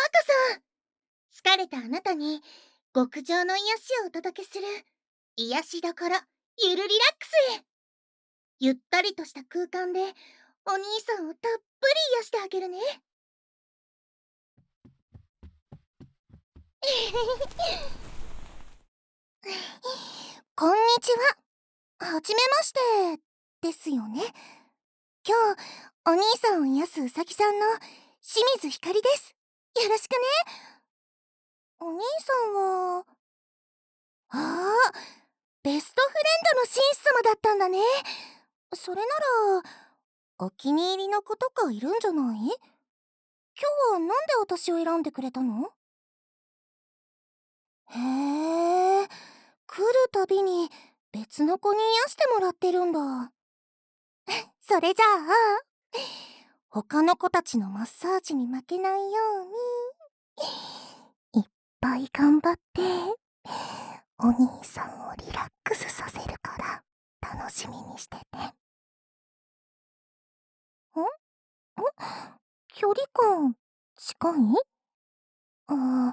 さん、疲れたあなたに極上の癒しをお届けする癒しどころゆるリラックスへ。ゆったりとした空間でお兄さんをたっぷり癒してあげるね。こんにちは。はじめましてですよね。今日お兄さんを癒すうさぎさんの清水ひかりです。よろしくね。お兄さんはベストフレンドの紳士様だったんだね。それならお気に入りの子とかいるんじゃない？今日はなんで私を選んでくれたの？へえ、来るたびに別の子に癒してもらってるんだ。それじゃあ他の子たちのマッサージに負けないようにいっぱい頑張ってお兄さんをリラックスさせるから楽しみにしてて。距離感近い？あ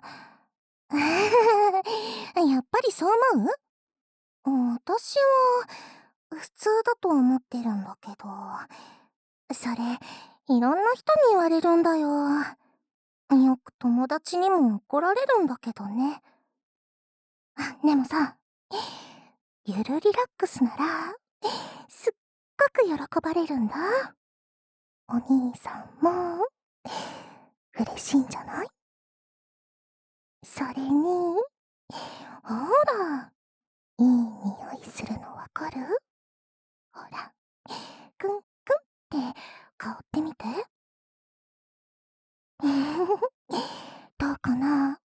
やっぱりそう思う？私は普通だと思ってるんだけど、それいろんな人に言われるんだよ。よく友達にも怒られるんだけどね。でもさ、ゆるリラックスならすっごく喜ばれるんだ。お兄さんも嬉しいんじゃない？それにほら、いい匂いするのわかる？ほら、くんくんって香ってみて。どうかな？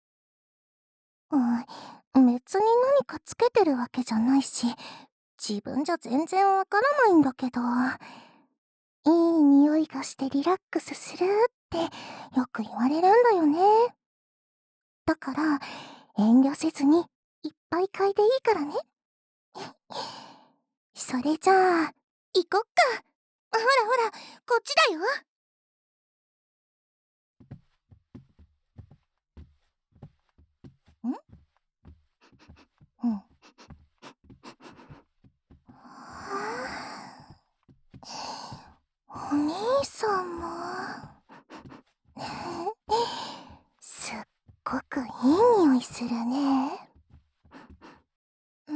別に何かつけてるわけじゃないし、自分じゃ全然わからないんだけど、いい匂いがしてリラックスするってよく言われるんだよね。だから遠慮せずにいっぱい嗅いでいいからね。それじゃあ行こっか。ほらほら、こっちだよ。んうん。お兄さんもすっごくいい匂いするね。うん。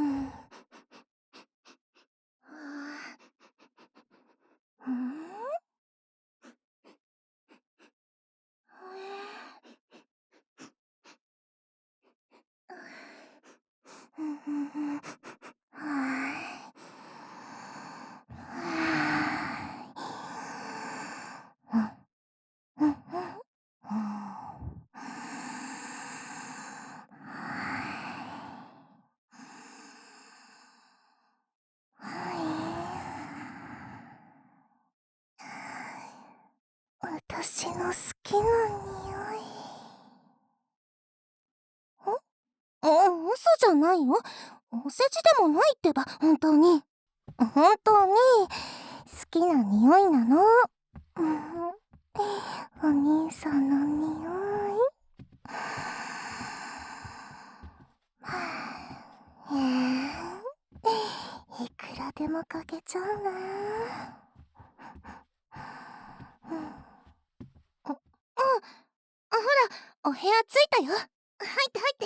うん。私の好きな匂い。嘘じゃないよ。お世辞でもないってば、本当に。本当に好きな匂いなの。お兄さんの匂い。いくらでもかけちゃうな。ほら、お部屋着いたよ。入って入っ